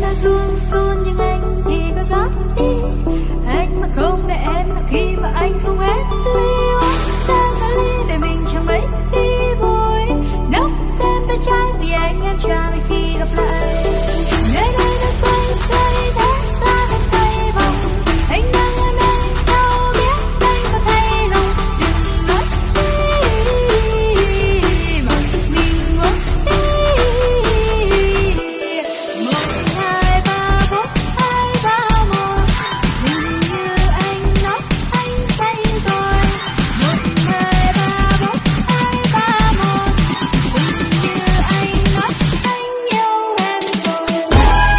run run nhưng anh thì có gió đi. Anh mà không để em là khi mà anh không hết ly. Đang có ly để mình chẳng mấy khi vui. Nốc thêm bên trái vì anh em chờ mình khi gặp lại. Nơi đây nó xoay xoay thế ra nó xoay vòng. Anh đang ở nơi đâu biết anh có thấy lòng. Đừng nói gì mà mình ngồi đi. 1, 2, 3, 4, 2, 3, 1. Hình như anh nói anh say rồi. 1, 2, 3, 4, 2, 3, 1. Hình như anh nói anh yêu em rồi.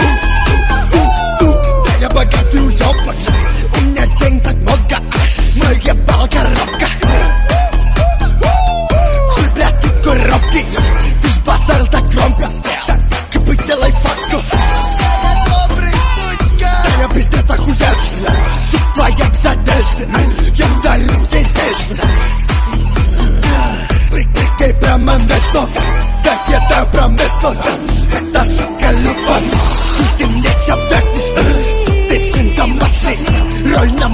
Я богатый уёбок, у меня денег так много, мы ебал коробка. Хуй, блядь, ты коробки, ты ж базарил так громко, как бы делай фотку. Да я пиздец охуевший, суд твоя безодежда, я ударил ей тесно. Прикрикай прямо между, да я прям между. Это, сука, любовь, хуй ты мне ся вякнешь, сука, ты сын домашний, роль на